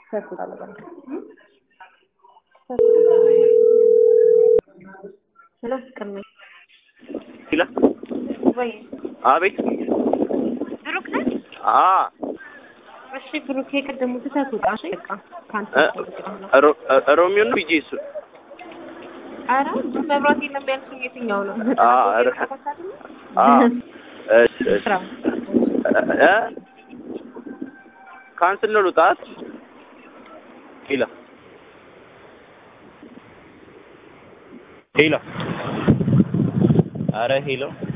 ተስፋለ ባንክ ሰላም ከመ ይላ ወይ አቤት ብሩክ ነህ? እሺ ብሩክ የቀደሙ ተታውቃ በቃ ካንተ ሮሚዮ ነው ቢጂስ አራ መብራት የለም ያልኩኝ የትኛው ነው? ካንስል ነው ጣት ይላ ሄሎ አረ ሄሎ